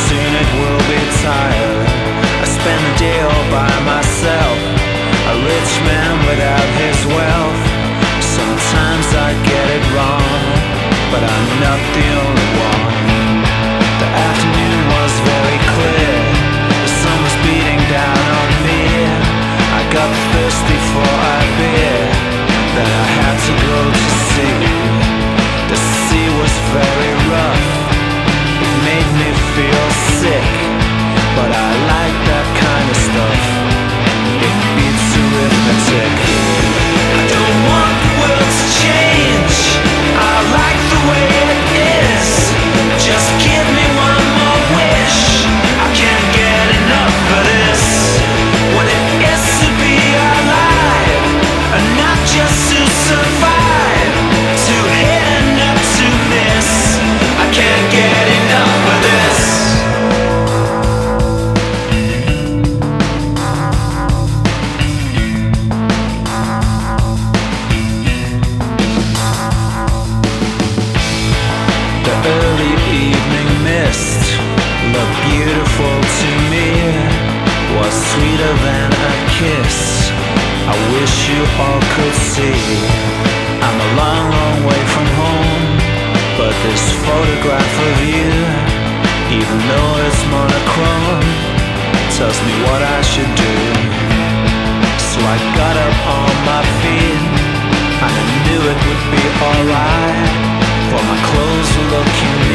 soon it will be tired. I spend the day all by myself, a rich man without his wealth. Sometimes I get it wrong, but I'm not the only one. The afternoon was very clear, the sun was beating down on me. I got thirsty for a beer, then I had to go to sea. The sea was very rough, it made me feel sick, but I like that kind of stuff. It beats arithmetic. I don't want the world to change, I like the way it is. Just give me one more wish, I can't get enough of this. What it is to be alive, and not just to survive, to hit and not to miss. I can't get enough of this. The early evening mist looked beautiful to me, was sweeter than a kiss. I wish you all could see. I'm a long, long way from home, but this photograph of you, even though it's monochrome, tells me what I should do. So I got up on my feet, and I knew it would be alright, for my clothes were looking